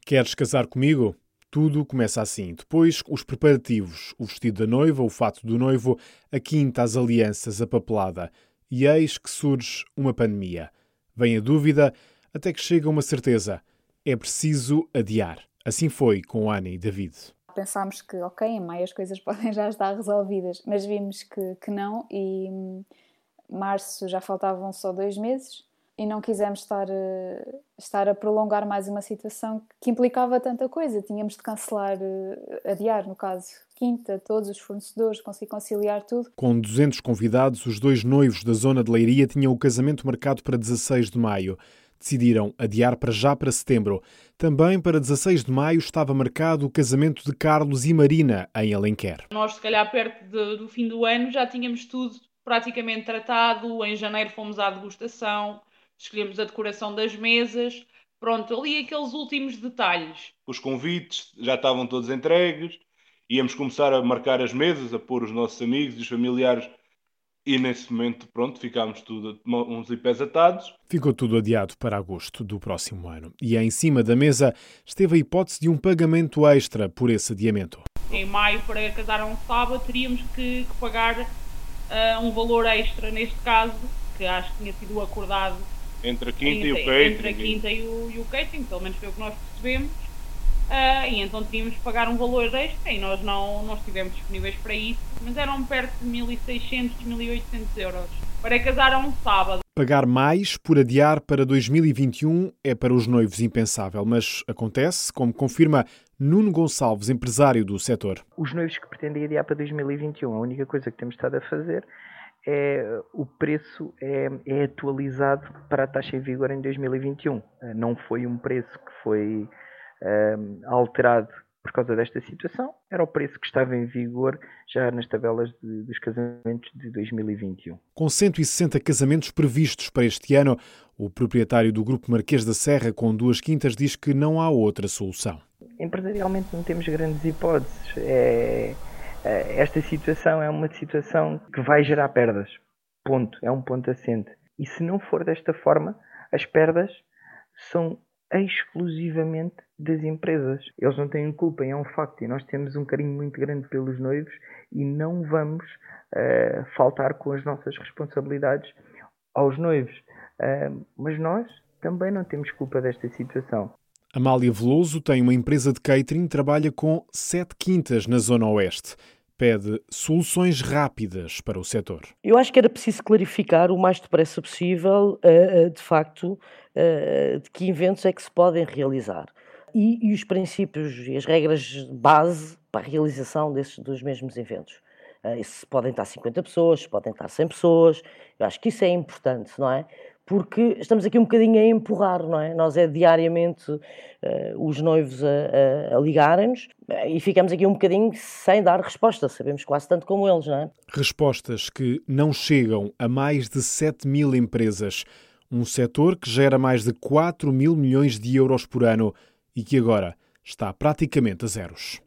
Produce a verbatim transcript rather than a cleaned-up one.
Queres casar comigo? Tudo começa assim. Depois, os preparativos, o vestido da noiva, o fato do noivo, a quinta, as alianças, a papelada. E eis que surge uma pandemia. Vem a dúvida, até que chega uma certeza. É preciso adiar. Assim foi com Ana e David. Pensámos que, ok, em maio as coisas podem já estar resolvidas, mas vimos que, que não e em março já faltavam só dois meses e não quisemos estar, estar a prolongar mais uma situação que implicava tanta coisa. Tínhamos de cancelar, adiar, no caso, quinta, todos os fornecedores, conseguir conciliar tudo. Com duzentos convidados, os dois noivos da zona de Leiria tinham o casamento marcado para dezasseis de maio. Decidiram adiar para já para setembro. Também para dezasseis de maio estava marcado o casamento de Carlos e Marina, em Alenquer. Nós, se calhar, perto de, do fim do ano, já tínhamos tudo praticamente tratado. Em janeiro fomos à degustação, escolhemos a decoração das mesas. Pronto, ali aqueles últimos detalhes. Os convites já estavam todos entregues. Íamos começar a marcar as mesas, a pôr os nossos amigos e os familiares. E nesse momento, pronto, ficámos tudo uns e pés atados. Ficou tudo adiado para agosto do próximo ano. E em cima da mesa esteve a hipótese de um pagamento extra por esse adiamento. Em maio, para casar a um sábado, teríamos que, que pagar uh, um valor extra, neste caso, que acho que tinha sido acordado entre a quinta entre, e o catering. Entre a quinta e o, e o catering, pelo menos foi o que nós percebemos. Uh, e então tínhamos que pagar um valor extra e nós não, não estivemos disponíveis para isso, mas eram perto de mil e seiscentos, mil e oitocentos euros para casar a um sábado. Pagar mais por adiar para dois mil e vinte e um é para os noivos impensável, mas acontece, como confirma Nuno Gonçalves, empresário do setor. Os noivos que pretendem adiar para dois mil e vinte e um, a única coisa que temos estado a fazer é o preço é, é atualizado para a taxa em vigor em dois mil e vinte e um. Não foi um preço que foi Um, alterado por causa desta situação, era o preço que estava em vigor já nas tabelas de, dos casamentos de dois mil e vinte e um. Com cento e sessenta casamentos previstos para este ano, o proprietário do Grupo Marquês da Serra, com duas quintas, diz que não há outra solução. Empresarialmente não temos grandes hipóteses. É, é, esta situação é uma situação que vai gerar perdas. Ponto. É um ponto assente. E se não for desta forma, as perdas são exclusivamente das empresas. Eles não têm culpa, é um facto, e nós temos um carinho muito grande pelos noivos e não vamos uh, faltar com as nossas responsabilidades aos noivos. Uh, mas nós também não temos culpa desta situação. Amália Veloso tem uma empresa de catering e trabalha com sete quintas na Zona Oeste. Pede soluções rápidas para o setor. Eu acho que era preciso clarificar o mais depressa possível, de facto, de que eventos é que se podem realizar. E, e os princípios e as regras base para a realização desses dos mesmos eventos. Se podem estar cinquenta pessoas, se podem estar cem pessoas. Eu acho que isso é importante, não é? Porque estamos aqui um bocadinho a empurrar, não é? Nós é diariamente uh, os noivos a, a, a ligarem-nos e ficamos aqui um bocadinho sem dar resposta. Sabemos quase tanto como eles, não é? Respostas que não chegam a mais de sete mil empresas. Um setor que gera mais de quatro mil milhões de euros por ano e que agora está praticamente a zeros.